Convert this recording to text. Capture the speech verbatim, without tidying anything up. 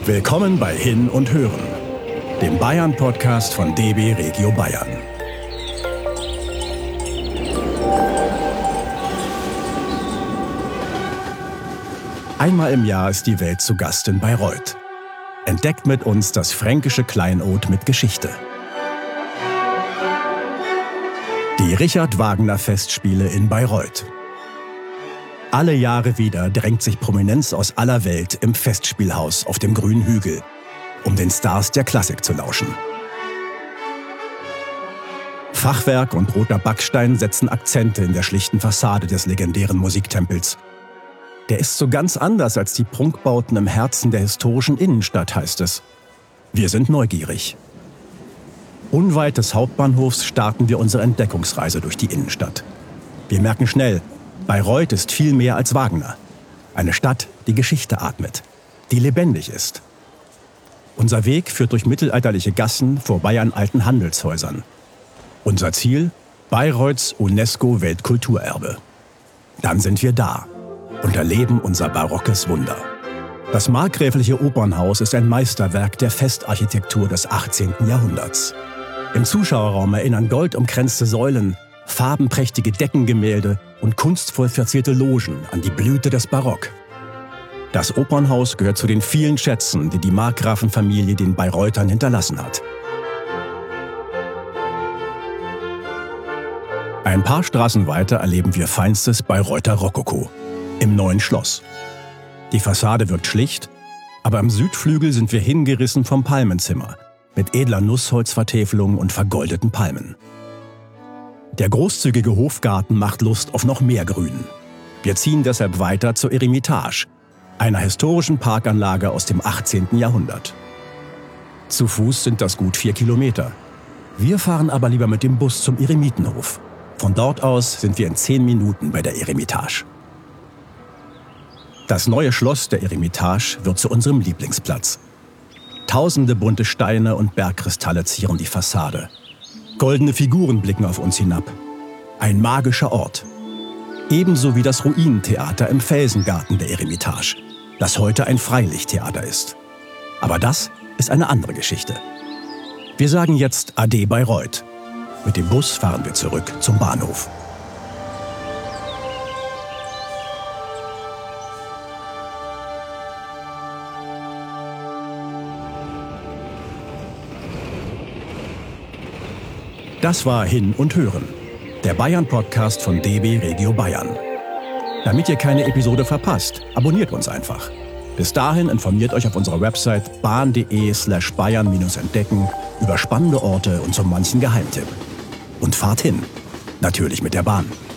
Willkommen bei Hin und Hören, dem Bayern-Podcast von D B Regio Bayern. Einmal im Jahr ist die Welt zu Gast in Bayreuth. Entdeckt mit uns das fränkische Kleinod mit Geschichte. Die Richard Wagner Festspiele in Bayreuth. Alle Jahre wieder drängt sich Prominenz aus aller Welt im Festspielhaus auf dem grünen Hügel, um den Stars der Klassik zu lauschen. Fachwerk und roter Backstein setzen Akzente in der schlichten Fassade des legendären Musiktempels. Der ist so ganz anders als die Prunkbauten im Herzen der historischen Innenstadt, heißt es. Wir sind neugierig. Unweit des Hauptbahnhofs starten wir unsere Entdeckungsreise durch die Innenstadt. Wir merken schnell, Bayreuth ist viel mehr als Wagner. Eine Stadt, die Geschichte atmet, die lebendig ist. Unser Weg führt durch mittelalterliche Gassen vorbei an alten Handelshäusern. Unser Ziel? Bayreuths UNESCO-Weltkulturerbe. Dann sind wir da und erleben unser barockes Wunder. Das markgräfliche Opernhaus ist ein Meisterwerk der Festarchitektur des achtzehnten Jahrhunderts. Im Zuschauerraum erinnern goldumkränzte Säulen, farbenprächtige Deckengemälde und kunstvoll verzierte Logen an die Blüte des Barock. Das Opernhaus gehört zu den vielen Schätzen, die die Markgrafenfamilie den Bayreutern hinterlassen hat. Ein paar Straßen weiter erleben wir feinstes Bayreuther Rokoko im Neuen Schloss. Die Fassade wirkt schlicht, aber am Südflügel sind wir hingerissen vom Palmenzimmer mit edler Nussholzvertäfelung und vergoldeten Palmen. Der großzügige Hofgarten macht Lust auf noch mehr Grün. Wir ziehen deshalb weiter zur Eremitage, einer historischen Parkanlage aus dem achtzehnten Jahrhundert. Zu Fuß sind das gut vier Kilometer. Wir fahren aber lieber mit dem Bus zum Eremitenhof. Von dort aus sind wir in zehn Minuten bei der Eremitage. Das neue Schloss der Eremitage wird zu unserem Lieblingsplatz. Tausende bunte Steine und Bergkristalle zieren die Fassade. Goldene Figuren blicken auf uns hinab. Ein magischer Ort. Ebenso wie das Ruinentheater im Felsengarten der Eremitage, das heute ein Freilichttheater ist. Aber das ist eine andere Geschichte. Wir sagen jetzt Ade Bayreuth. Mit dem Bus fahren wir zurück zum Bahnhof. Das war Hin und Hören, der Bayern-Podcast von D B Regio Bayern. Damit ihr keine Episode verpasst, abonniert uns einfach. Bis dahin informiert euch auf unserer Website bahn.de slash bayern-entdecken über spannende Orte und so manchen Geheimtipp. Und fahrt hin, natürlich mit der Bahn.